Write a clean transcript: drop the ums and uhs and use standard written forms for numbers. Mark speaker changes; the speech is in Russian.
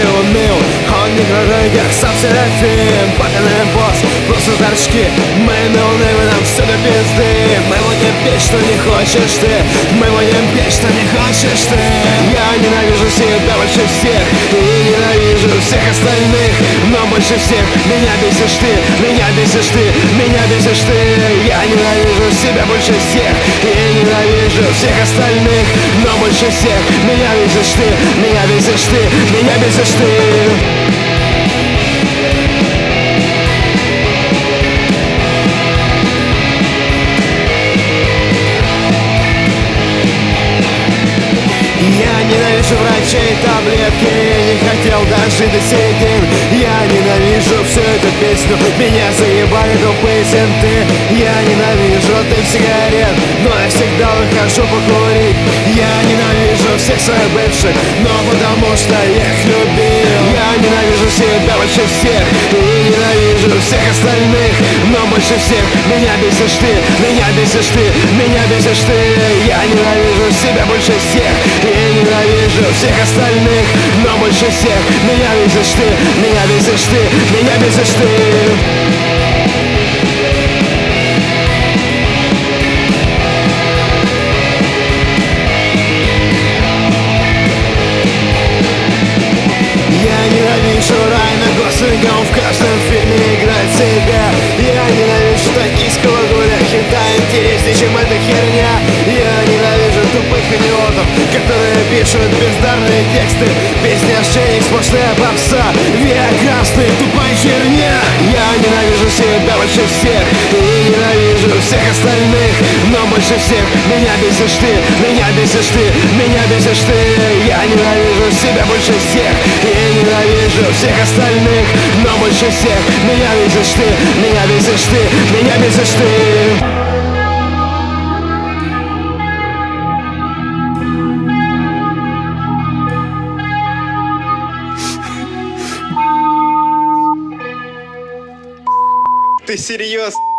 Speaker 1: уныл. Он не крутой, как сам Серафим. Поганый босс, просто торчки. Мы ноунеймы, нам все до пизды. Мы будем петь, что не хочешь ты. Мы будем петь, что не хочешь ты. Я ненавижу себя больше всех и ненавижу всех остальных. Но больше всех меня бесишь ты. Меня бесишь ты, меня бесишь ты. Я ненавижу себя больше всех и ненавижу всех остальных. Но больше всех меня бесишь ты. Меня бесишь ты, меня бесишь ты. Я ненавижу врачей, таблетки. Не хотел дожить до середин. Я ненавижу всю эту песню. Меня заебали тупые синты. Я ненавижу дым сигарет, но я всегда выхожу покурить. Я ненавижу всех своих бывших, но потому что я их любил. Я ненавижу себя больше всех и ненавижу всех остальных. Но больше всех меня бесишь ты. Меня бесишь ты, меня бесишь ты. Я ненавижу себя больше всех и ненавижу всех остальных. Но больше всех меня бесишь ты. Меня бесишь ты, меня бесишь ты. Райана Гослинга, он в каждом фильме играет себя. Я ненавижу токийского гуля, хентай интереснее, чем эта херня. Я ненавижу тупых идиотов, которые пишут бездарные тексты. Песня ошейник, сплошная попса, виаграсты, тупая херня. Я ненавижу себя больше всех и ненавижу всех остальных. Но больше всех меня бесишь ты. Меня бесишь ты, меня бесишь ты. Я ненавижу себя больше всех и ненавижу всех остальных. Но больше всех меня бесишь ты. Меня бесишь ты, меня бесишь ты.
Speaker 2: Ты серьезно?